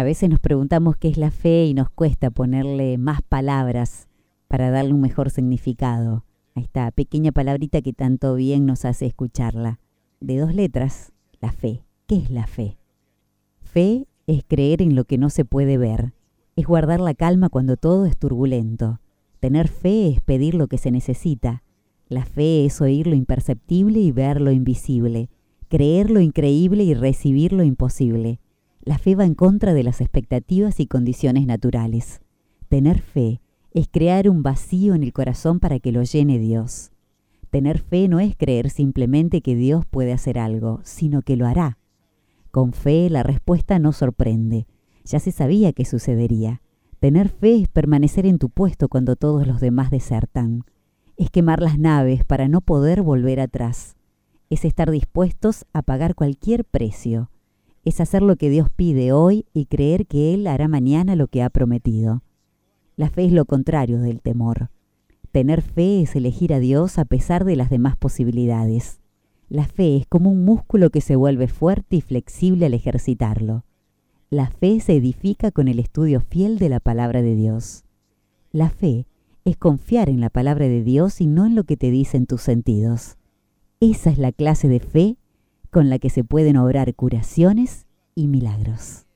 A veces nos preguntamos qué es la fe y nos cuesta ponerle más palabras para darle un mejor significado a esta pequeña palabrita que tanto bien nos hace escucharla. De 2 letras, la fe. ¿Qué es la fe? Fe es creer en lo que no se puede ver. Es guardar la calma cuando todo es turbulento. Tener fe es pedir lo que se necesita. La fe es oír lo imperceptible y ver lo invisible. Creer lo increíble y recibir lo imposible. La fe va en contra de las expectativas y condiciones naturales. Tener fe es crear un vacío en el corazón para que lo llene Dios. Tener fe no es creer simplemente que Dios puede hacer algo, sino que lo hará. Con fe la respuesta no sorprende. Ya se sabía que sucedería. Tener fe es permanecer en tu puesto cuando todos los demás desertan. Es quemar las naves para no poder volver atrás. Es estar dispuestos a pagar cualquier precio. Es hacer lo que Dios pide hoy y creer que Él hará mañana lo que ha prometido. La fe es lo contrario del temor. Tener fe es elegir a Dios a pesar de las demás posibilidades. La fe es como un músculo que se vuelve fuerte y flexible al ejercitarlo. La fe se edifica con el estudio fiel de la palabra de Dios. La fe es confiar en la palabra de Dios y no en lo que te dicen tus sentidos. Esa es la clase de fe con la que se pueden obrar curaciones y milagros.